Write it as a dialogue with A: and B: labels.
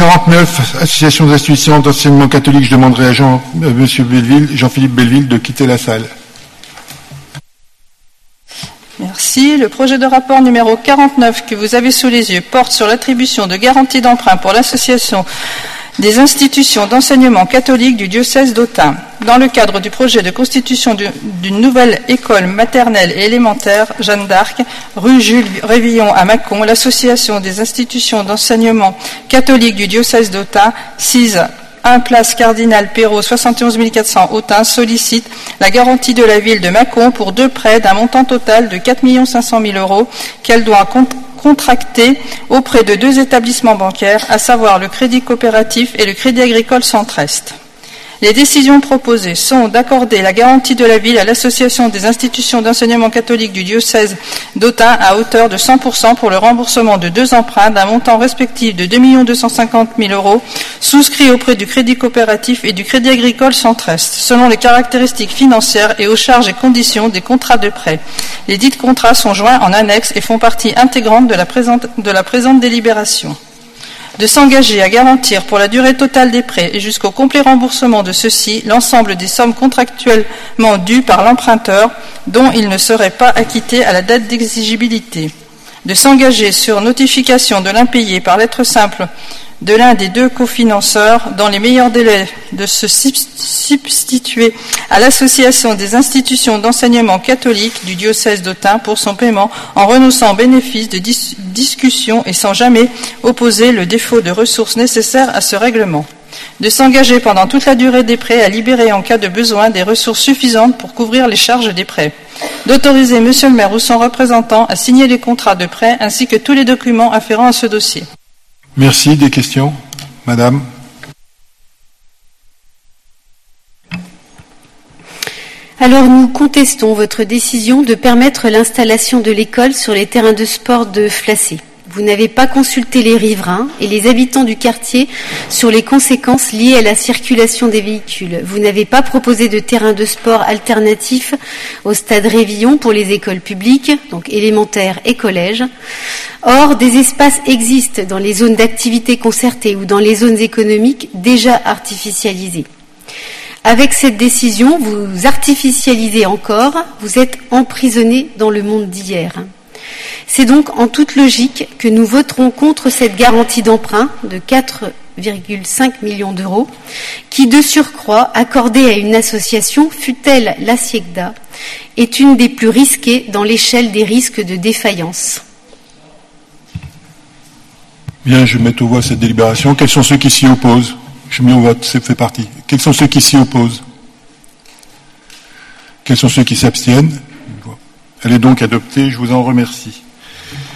A: 49, Association des institutions d'enseignement catholique, je demanderai à Jean-Philippe Belleville de quitter la salle.
B: Merci. Le projet de rapport numéro 49 que vous avez sous les yeux porte sur l'attribution de garanties d'emprunt pour l'association des institutions d'enseignement catholique du diocèse d'Autun. Dans le cadre du projet de constitution d'une nouvelle école maternelle et élémentaire Jeanne d'Arc, rue Jules Révillon à Mâcon, l'association des institutions d'enseignement catholique du diocèse d'Autun, 1 place Cardinal Perrault, 71 400 Autun, sollicite la garantie de la ville de Mâcon pour 2 prêts d'un montant total de 4 500 000 € qu'elle doit contracter auprès de 2 établissements bancaires, à savoir le Crédit Coopératif et le Crédit Agricole Centre-Est. Les décisions proposées sont d'accorder la garantie de la ville à l'association des institutions d'enseignement catholique du diocèse d'Autun à hauteur de 100% pour le remboursement de 2 emprunts d'un montant respectif de 2 250 000 € souscrits auprès du Crédit Coopératif et du Crédit Agricole Centre-Est, selon les caractéristiques financières et aux charges et conditions des contrats de prêt. Les dits contrats sont joints en annexe et font partie intégrante de la présente délibération. De s'engager à garantir pour la durée totale des prêts et jusqu'au complet remboursement de ceux-ci l'ensemble des sommes contractuellement dues par l'emprunteur dont il ne serait pas acquitté à la date d'exigibilité. De s'engager sur notification de l'impayé par lettre simple de l'un des 2 cofinanceurs dans les meilleurs délais de se substituer à l'association des institutions d'enseignement catholique du diocèse d'Autun pour son paiement en renonçant au bénéfice de discussion et sans jamais opposer le défaut de ressources nécessaires à ce règlement. De s'engager pendant toute la durée des prêts à libérer en cas de besoin des ressources suffisantes pour couvrir les charges des prêts. D'autoriser Monsieur le maire ou son représentant à signer les contrats de prêt ainsi que tous les documents afférents à ce dossier.
A: Merci. Des questions, Madame?
C: Alors nous contestons votre décision de permettre l'installation de l'école sur les terrains de sport de Flacé. Vous n'avez pas consulté les riverains et les habitants du quartier sur les conséquences liées à la circulation des véhicules. Vous n'avez pas proposé de terrain de sport alternatif au stade Révillon pour les écoles publiques, donc élémentaires et collèges. Or, des espaces existent dans les zones d'activité concertée ou dans les zones économiques déjà artificialisées. Avec cette décision, vous artificialisez encore, vous êtes emprisonné dans le monde d'hier. C'est donc en toute logique que nous voterons contre cette garantie d'emprunt de 4,5 millions d'euros, qui de surcroît, accordée à une association, fût-elle la SIECDA, est une des plus risquées dans l'échelle des risques de défaillance.
A: Bien, je mets au voie cette délibération. Quels sont ceux qui s'y opposent? Je mets au vote, c'est fait partie. Quels sont ceux qui s'y opposent? Quels sont ceux qui s'abstiennent? Elle est donc adoptée, je vous en remercie.